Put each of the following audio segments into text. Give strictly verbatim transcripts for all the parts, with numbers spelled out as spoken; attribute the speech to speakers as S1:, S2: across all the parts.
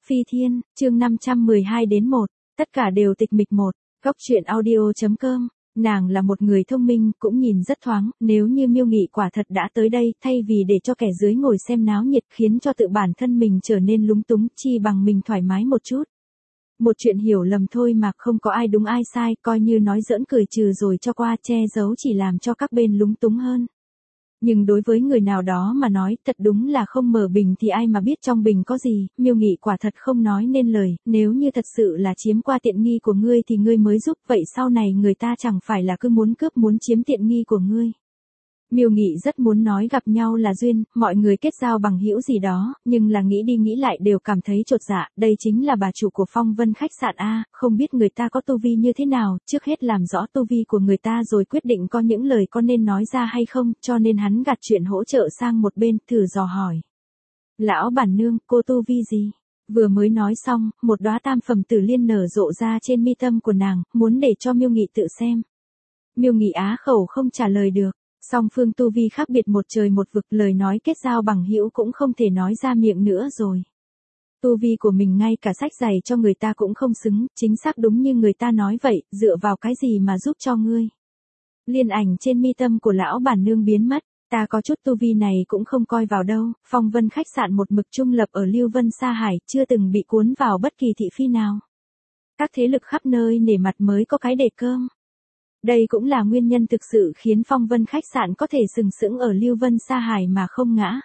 S1: Phi Thiên, chương năm trăm mười hai đến một, tất cả đều tịch mịch một, góc truyện audio.com, nàng là một người thông minh, cũng nhìn rất thoáng, nếu như Miêu Nghị quả thật đã tới đây, thay vì để cho kẻ dưới ngồi xem náo nhiệt khiến cho tự bản thân mình trở nên lúng túng, chi bằng mình thoải mái một chút. Một chuyện hiểu lầm thôi mà, không có ai đúng ai sai, coi như nói giỡn cười trừ rồi cho qua, che giấu chỉ làm cho các bên lúng túng hơn. Nhưng đối với người nào đó mà nói, thật đúng là không mở bình thì ai mà biết trong bình có gì, Miêu Nghị quả thật không nói nên lời, nếu như thật sự là chiếm qua tiện nghi của ngươi thì ngươi mới giúp, vậy sau này người ta chẳng phải là cứ muốn cướp muốn chiếm tiện nghi của ngươi. Miêu Nghị rất muốn nói gặp nhau là duyên, mọi người kết giao bằng hữu gì đó, nhưng là nghĩ đi nghĩ lại đều cảm thấy chột dạ, đây chính là bà chủ của Phong Vân khách sạn A, không biết người ta có tu vi như thế nào, trước hết làm rõ tu vi của người ta rồi quyết định có những lời có nên nói ra hay không, cho nên hắn gạt chuyện hỗ trợ sang một bên, thử dò hỏi. Lão bản nương, cô tu vi gì? Vừa mới nói xong, một đóa tam phẩm tử liên nở rộ ra trên mi tâm của nàng, muốn để cho Miêu Nghị tự xem. Miêu Nghị á khẩu không trả lời được. Song phương tu vi khác biệt một trời một vực, lời nói kết giao bằng hữu cũng không thể nói ra miệng nữa rồi. Tu vi của mình ngay cả sách giày cho người ta cũng không xứng, chính xác đúng như người ta nói vậy, dựa vào cái gì mà giúp cho ngươi. Liên ảnh trên mi tâm của lão bản nương biến mất, ta có chút tu vi này cũng không coi vào đâu, Phong Vân khách sạn một mực trung lập ở Lưu Vân Sa Hải, chưa từng bị cuốn vào bất kỳ thị phi nào. Các thế lực khắp nơi nể mặt mới có cái đề cơm. Đây cũng là nguyên nhân thực sự khiến Phong Vân khách sạn có thể sừng sững ở Lưu Vân Sa Hải mà không ngã.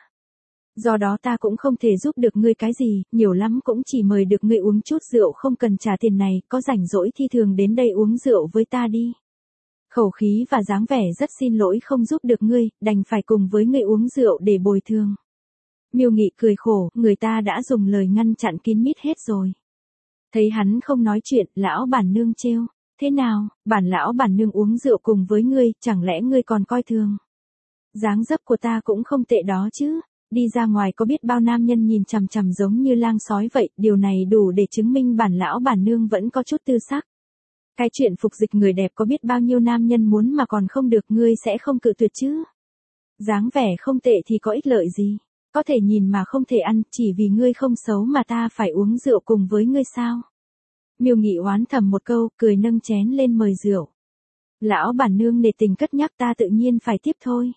S1: Do đó ta cũng không thể giúp được ngươi cái gì, nhiều lắm cũng chỉ mời được ngươi uống chút rượu không cần trả tiền này, có rảnh rỗi thì thường đến đây uống rượu với ta đi. Khẩu khí và dáng vẻ rất xin lỗi không giúp được ngươi, đành phải cùng với ngươi uống rượu để bồi thường. Miêu Nghị cười khổ, người ta đã dùng lời ngăn chặn kín mít hết rồi. Thấy hắn không nói chuyện, lão bản nương trêu. Thế nào, bản lão bản nương uống rượu cùng với ngươi, chẳng lẽ ngươi còn coi thường? Dáng dấp của ta cũng không tệ đó chứ, đi ra ngoài có biết bao nam nhân nhìn chằm chằm giống như lang sói vậy, điều này đủ để chứng minh bản lão bản nương vẫn có chút tư sắc. Cái chuyện phục dịch người đẹp có biết bao nhiêu nam nhân muốn mà còn không được, ngươi sẽ không cự tuyệt chứ? Dáng vẻ không tệ thì có ích lợi gì? Có thể nhìn mà không thể ăn, chỉ vì ngươi không xấu mà ta phải uống rượu cùng với ngươi sao? Miêu Nghị oán thầm một câu, cười nâng chén lên mời rượu. Lão bản nương nể tình cất nhắc ta tự nhiên phải tiếp thôi.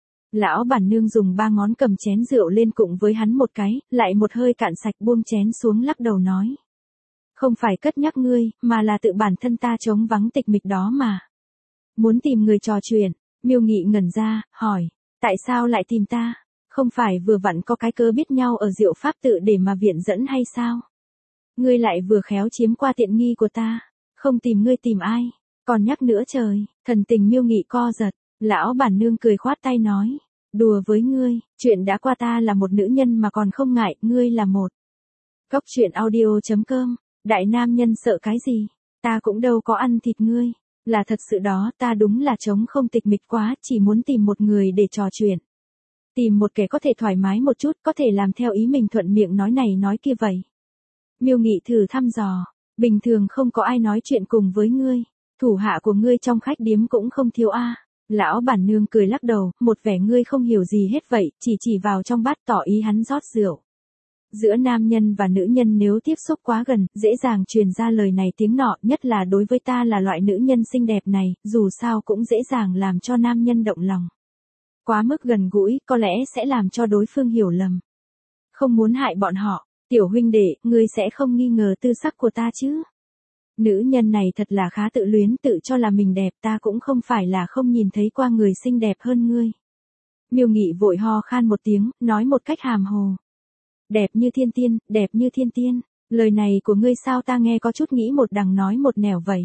S1: Lão bản nương dùng ba ngón cầm chén rượu lên cùng với hắn một cái, lại một hơi cạn sạch buông chén xuống lắc đầu nói. Không phải cất nhắc ngươi, mà là tự bản thân ta trống vắng tịch mịch đó mà. Muốn tìm người trò chuyện, Miêu Nghị ngẩn ra, hỏi, tại sao lại tìm ta? Không phải vừa vặn có cái cớ biết nhau ở Diệu Pháp tự để mà viện dẫn hay sao? Ngươi lại vừa khéo chiếm qua tiện nghi của ta, không tìm ngươi tìm ai, còn nhắc nữa trời, thần tình Miêu Nghị co giật, lão bản nương cười khoát tay nói, đùa với ngươi, chuyện đã qua ta là một nữ nhân mà còn không ngại, ngươi là một. Góc truyện audio.com, đại nam nhân sợ cái gì, ta cũng đâu có ăn thịt ngươi, là thật sự đó, ta đúng là trống không tịch mịch quá, chỉ muốn tìm một người để trò chuyện. Tìm một kẻ có thể thoải mái một chút, có thể làm theo ý mình thuận miệng nói này nói kia vậy. Miêu Nghị thử thăm dò, bình thường không có ai nói chuyện cùng với ngươi, thủ hạ của ngươi trong khách điếm cũng không thiếu a. Lão bản nương cười lắc đầu, một vẻ ngươi không hiểu gì hết vậy, chỉ chỉ vào trong bát tỏ ý hắn rót rượu. Giữa nam nhân và nữ nhân nếu tiếp xúc quá gần, dễ dàng truyền ra lời này tiếng nọ, nhất là đối với ta là loại nữ nhân xinh đẹp này, dù sao cũng dễ dàng làm cho nam nhân động lòng. Quá mức gần gũi, có lẽ sẽ làm cho đối phương hiểu lầm. Không muốn hại bọn họ. Tiểu huynh đệ, ngươi sẽ không nghi ngờ tư sắc của ta chứ? Nữ nhân này thật là khá tự luyến, tự cho là mình đẹp, ta cũng không phải là không nhìn thấy qua người xinh đẹp hơn ngươi. Miêu Nghị vội ho khan một tiếng, nói một cách hàm hồ. Đẹp như thiên tiên, đẹp như thiên tiên, lời này của ngươi sao ta nghe có chút nghĩ một đằng nói một nẻo vậy.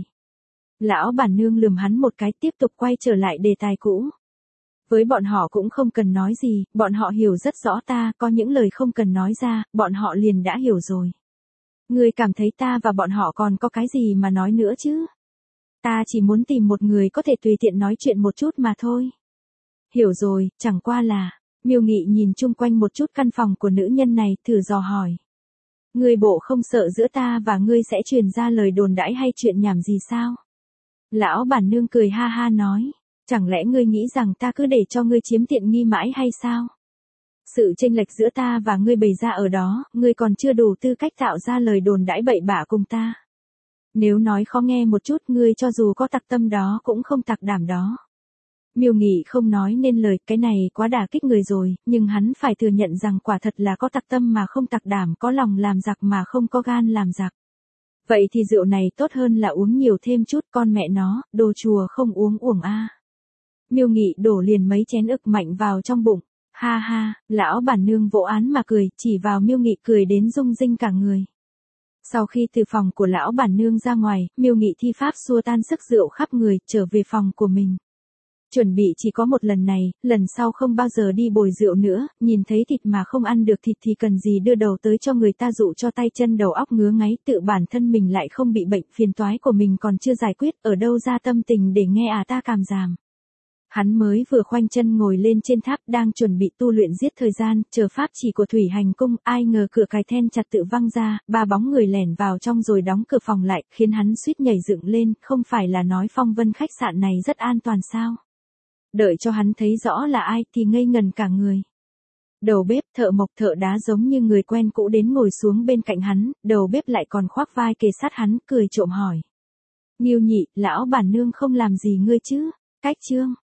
S1: Lão bản nương lườm hắn một cái, tiếp tục quay trở lại đề tài cũ. Với bọn họ cũng không cần nói gì, bọn họ hiểu rất rõ ta, có những lời không cần nói ra, bọn họ liền đã hiểu rồi. Ngươi cảm thấy ta và bọn họ còn có cái gì mà nói nữa chứ? Ta chỉ muốn tìm một người có thể tùy tiện nói chuyện một chút mà thôi. Hiểu rồi, chẳng qua là, Miêu Nghị nhìn chung quanh một chút căn phòng của nữ nhân này, thử dò hỏi. Ngươi bộ không sợ giữa ta và ngươi sẽ truyền ra lời đồn đãi hay chuyện nhảm gì sao? Lão bản nương cười ha ha nói. Chẳng lẽ ngươi nghĩ rằng ta cứ để cho ngươi chiếm tiện nghi mãi hay sao? Sự chênh lệch giữa ta và ngươi bày ra ở đó, ngươi còn chưa đủ tư cách tạo ra lời đồn đãi bậy bạ cùng ta. Nếu nói khó nghe một chút, ngươi cho dù có tặc tâm đó cũng không tặc đảm đó. Miêu Nghị không nói nên lời, cái này quá đả kích người rồi, nhưng hắn phải thừa nhận rằng quả thật là có tặc tâm mà không tặc đảm, có lòng làm giặc mà không có gan làm giặc. Vậy thì rượu này tốt hơn là uống nhiều thêm chút, con mẹ nó, đồ chùa không uống uổng a. Miêu Nghị đổ liền mấy chén ực mạnh vào trong bụng. Ha ha, lão bản nương vỗ án mà cười, chỉ vào Miêu Nghị cười đến rung rinh cả người. Sau khi từ phòng của lão bản nương ra ngoài, Miêu Nghị thi pháp xua tan sức rượu khắp người, trở về phòng của mình. Chuẩn bị chỉ có một lần này, lần sau không bao giờ đi bồi rượu nữa, nhìn thấy thịt mà không ăn được thịt thì cần gì đưa đầu tới cho người ta dụ cho tay chân đầu óc ngứa ngáy, tự bản thân mình lại không bị bệnh, phiền toái của mình còn chưa giải quyết, ở đâu ra tâm tình để nghe à ta càm ràm. Hắn mới vừa khoanh chân ngồi lên trên tháp, đang chuẩn bị tu luyện giết thời gian, chờ pháp chỉ của thủy hành cung, ai ngờ cửa cài then chặt tự văng ra, ba bóng người lẻn vào trong rồi đóng cửa phòng lại, khiến hắn suýt nhảy dựng lên, không phải là nói Phong Vân khách sạn này rất an toàn sao? Đợi cho hắn thấy rõ là ai thì ngây ngần cả người. Đầu bếp thợ mộc thợ đá giống như người quen cũ đến ngồi xuống bên cạnh hắn, đầu bếp lại còn khoác vai kề sát hắn, cười trộm hỏi. Nghiêu Nhị, lão bản nương không làm gì ngươi chứ? Cách trương.